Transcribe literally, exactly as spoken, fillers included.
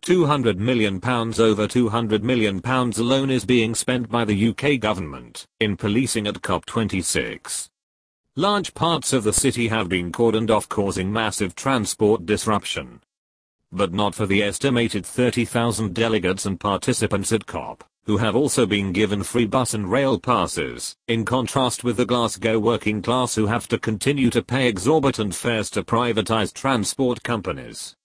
two hundred million pounds Over two hundred million pounds alone is being spent by the U K government in policing at COP twenty-six. Large parts of the city have been cordoned off, causing massive transport disruption. But not for the estimated thirty thousand delegates and participants at COP, who have also been given free bus and rail passes, in contrast with the Glasgow working class who have to continue to pay exorbitant fares to privatised transport companies.